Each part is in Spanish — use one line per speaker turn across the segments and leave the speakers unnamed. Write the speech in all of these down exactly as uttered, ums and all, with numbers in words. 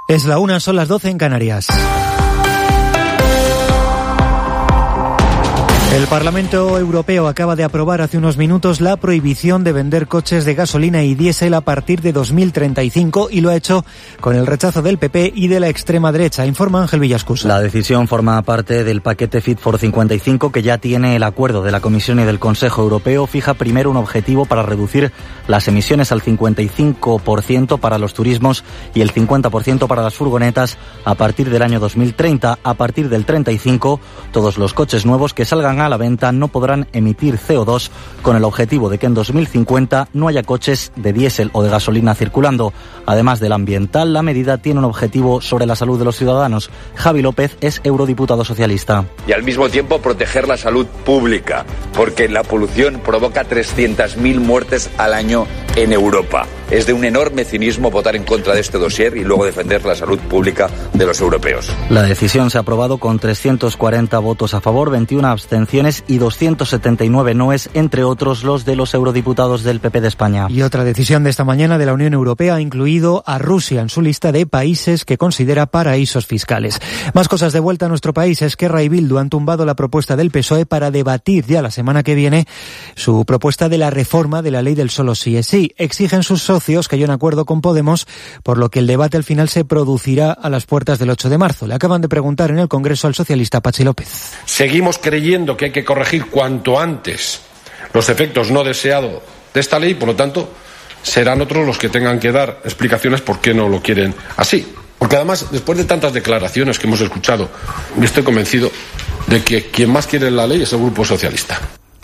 Es la una, son las doce en Canarias. El Parlamento Europeo acaba de aprobar hace unos minutos la prohibición de vender coches de gasolina y diésel a partir de dos mil treinta y cinco y lo ha hecho con el rechazo del P P y de la extrema derecha, informa Ángel Villascusa.
La decisión forma parte del paquete Fit for cincuenta y cinco que ya tiene el acuerdo de la Comisión y del Consejo Europeo. Fija primero un objetivo para reducir las emisiones al cincuenta y cinco por ciento para los turismos y el cincuenta por ciento para las furgonetas a partir del año dos mil treinta. A partir del treinta y cinco, todos los coches nuevos que salgan a la venta no podrán emitir C O dos, con el objetivo de que en dos mil cincuenta no haya coches de diésel o de gasolina circulando. Además del ambiental, la medida tiene un objetivo sobre la salud de los ciudadanos. Javi López es eurodiputado socialista.
Y al mismo tiempo proteger la salud pública, porque la polución provoca trescientas mil muertes al año en Europa. Es de un enorme cinismo votar en contra de este dossier y luego defender la salud pública de los europeos.
La decisión se ha aprobado con trescientos cuarenta votos a favor, veintiuna abstenciones y doscientos setenta y nueve noes, entre otros los de los eurodiputados del P P de España.
Y otra decisión de esta mañana de la Unión Europea ha incluido a Rusia en su lista de países que considera paraísos fiscales. Más cosas de vuelta a nuestro país. Esquerra y Bildu han tumbado la propuesta del P S O E para debatir ya la semana que viene su propuesta de la reforma de la ley del solo sí es sí. Exigen sus socios que haya un acuerdo con Podemos, por lo que el debate al final se producirá a las puertas del ocho de marzo. Le acaban de preguntar en el Congreso al socialista Patxi López.
Seguimos creyendo que hay que corregir cuanto antes los efectos no deseados de esta ley, por lo tanto, serán otros los que tengan que dar explicaciones por qué no lo quieren así. Porque además, después de tantas declaraciones que hemos escuchado, estoy convencido de que quien más quiere la ley es el Grupo Socialista.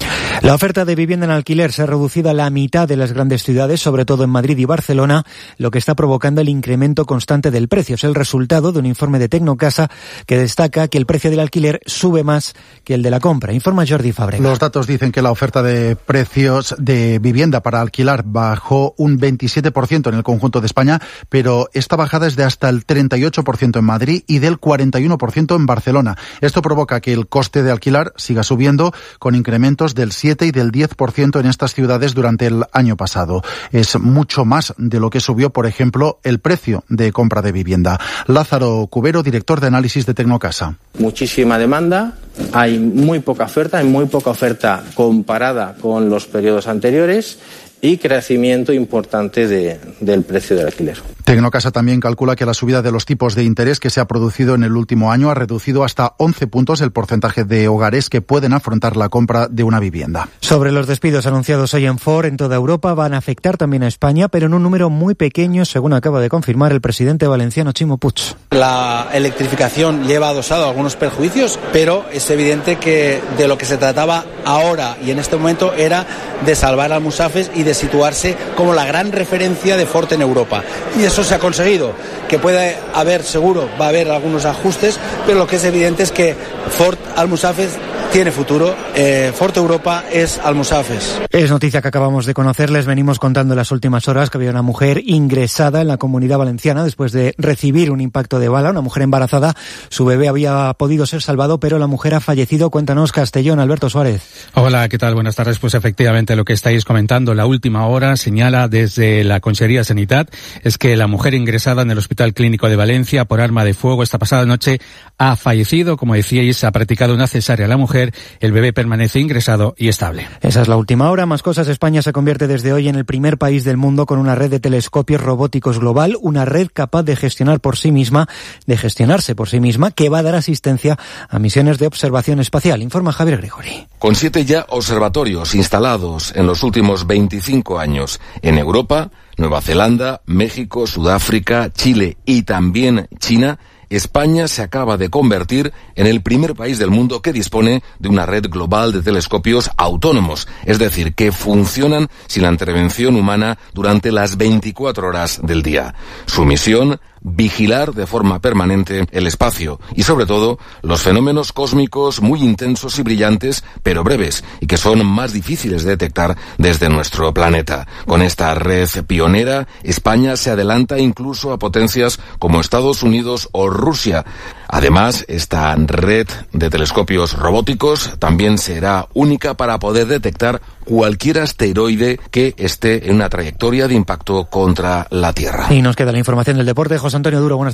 La oferta de vivienda en alquiler se ha reducido a la mitad de las grandes ciudades, sobre todo en Madrid y Barcelona, lo que está provocando el incremento constante del precio. Es el resultado de un informe de Tecnocasa que destaca que el precio del alquiler sube más que el de la compra. Informa Jordi Fábrega.
Los datos dicen que la oferta de precios de vivienda para alquilar bajó un veintisiete por ciento en el conjunto de España, pero esta bajada es de hasta el treinta y ocho por ciento en Madrid y del cuarenta y uno por ciento en Barcelona. Esto provoca que el coste de alquilar siga subiendo, con incrementos del siete y del diez por ciento en estas ciudades durante el año pasado. Es mucho más de lo que subió, por ejemplo, el precio de compra de vivienda. Lázaro Cubero, director de análisis de Tecnocasa.
Muchísima demanda, hay muy poca oferta, hay muy poca oferta comparada con los periodos anteriores y crecimiento importante de, del precio del alquiler.
Tecnocasa también calcula que la subida de los tipos de interés que se ha producido en el último año ha reducido hasta once puntos el porcentaje de hogares que pueden afrontar la compra de una vivienda.
Sobre los despidos anunciados hoy en Ford en toda Europa, van a afectar también a España, pero en un número muy pequeño, según acaba de confirmar el presidente valenciano Chimo Puig.
La electrificación lleva adosado algunos perjuicios, pero es evidente que de lo que se trataba ahora y en este momento era de salvar Almusafes y de situarse como la gran referencia de Ford en Europa. Y eso se ha conseguido. Que puede haber, seguro, va a haber algunos ajustes, pero lo que es evidente es que Ford Almusafes tiene futuro. Eh, Ford Europa es Almusafes.
Es noticia que acabamos de conocer. Les venimos contando en las últimas horas que había una mujer ingresada en la Comunidad Valenciana después de recibir un impacto de bala. Una mujer embarazada. Su bebé había podido ser salvado, pero la mujer ha fallecido. Cuéntanos, Castellón, Alberto Suárez.
Hola, ¿qué tal? Buenas tardes. Pues efectivamente lo que estáis comentando, la última hora señala desde la Consellería Sanitat es que la mujer ingresada en el Hospital Clínico de Valencia por arma de fuego esta pasada noche ha fallecido. Como decíais, ha practicado una cesárea a la mujer. El bebé permanece ingresado y estable.
Esa es la última hora. Más cosas. España se convierte desde hoy en el primer país del mundo con una red de telescopios robóticos global, una red capaz de gestionar por sí misma, de gestionarse por sí misma, que va a dar asistencia a misiones de observación espacial. Informa Javier Gregori.
Con siete ya observatorios instalados en los últimos veinticinco años en Europa, Nueva Zelanda, México, Sudáfrica, Chile y también China, España se acaba de convertir en el primer país del mundo que dispone de una red global de telescopios autónomos, es decir, que funcionan sin la intervención humana durante las veinticuatro horas del día. Su misión, vigilar de forma permanente el espacio y, sobre todo, los fenómenos cósmicos muy intensos y brillantes, pero breves, y que son más difíciles de detectar desde nuestro planeta. Con esta red pionera, España se adelanta incluso a potencias como Estados Unidos o Rusia. Además, esta red de telescopios robóticos también será única para poder detectar cualquier asteroide que esté en una trayectoria de impacto contra la Tierra.
Y nos queda la información del deporte. José Antonio Duro, buenas